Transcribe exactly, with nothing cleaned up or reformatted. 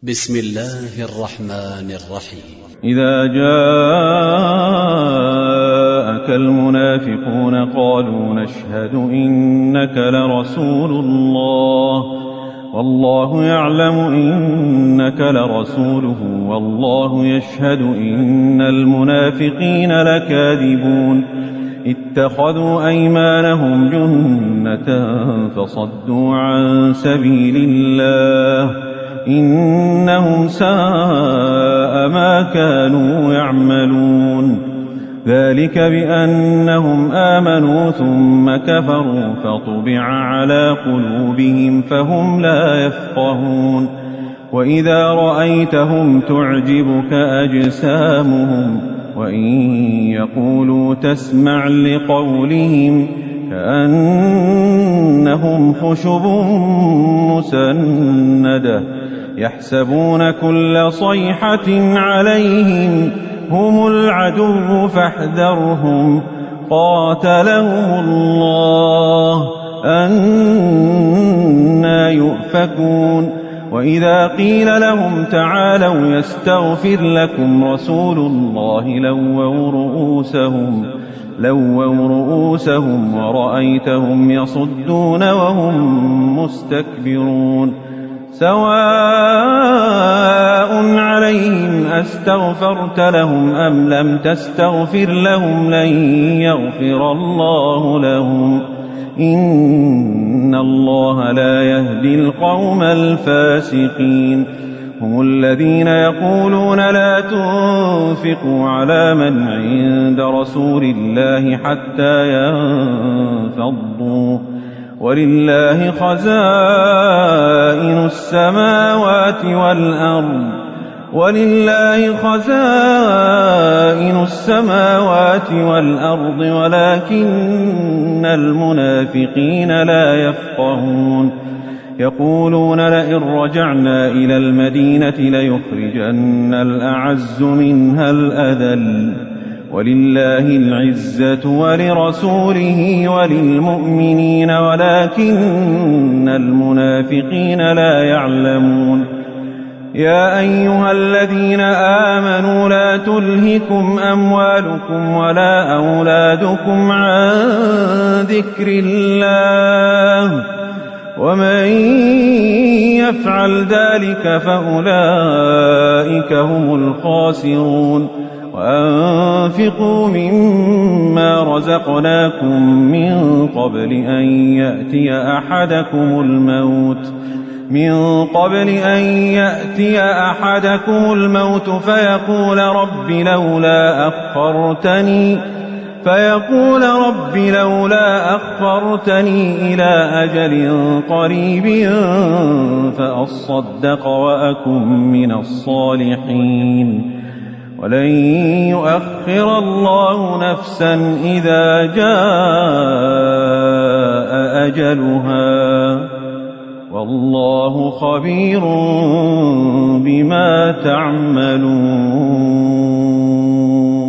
بسم الله الرحمن الرحيم. إذا جاءك المنافقون قالوا نشهد إنك لرسول الله والله يعلم إنك لرسوله والله يشهد إن المنافقين لكاذبون اتخذوا أيمانهم جنة فصدوا عن سبيل الله إنهم ساء ما كانوا يعملون ذلك بأنهم آمنوا ثم كفروا فطبع على قلوبهم فهم لا يفقهون وإذا رأيتهم تعجبك أجسامهم وإن يقولوا تسمع لقولهم كأنهم خشب مسندة يحسبون كل صيحة عليهم هم العدو فاحذرهم قاتلهم الله أنى يؤفكون وإذا قيل لهم تعالوا يستغفر لكم رسول الله لووا رؤوسهم لووا رؤوسهم ورأيتهم يصدون وهم مستكبرون سواء عليهم أستغفرت لهم أم لم تستغفر لهم لن يغفر الله لهم إن الله لا يهدي القوم الفاسقين هم الذين يقولون لا تنفقوا على من عند رسول الله حتى ينفضوا ولله خزائن السماوات والأرض ولله خزائن السماوات والأرض ولكن المنافقين لا يفقهون يقولون لئن رجعنا إلى المدينة ليخرجن الأعز منها الأذل ولله العزة ولرسوله وللمؤمنين ولكن المنافقين لا يعلمون يا أيها الذين آمنوا لا تلهكم أموالكم ولا أولادكم عن ذكر الله ومن يفعل ذلك فأولئك هم الخاسرون وأنفقوا مما رزقناكم من قبل أن يأتي أحدكم الموت من قبل أن يأتي أحدكم الموت فيقول رب لولا أخرتني فيقول رب لولا أخرتني إلى أجل قريب فأصدق وأكن من الصالحين ولن يؤخر الله نفسا إذا جاء أجلها والله خبير بما تعملون.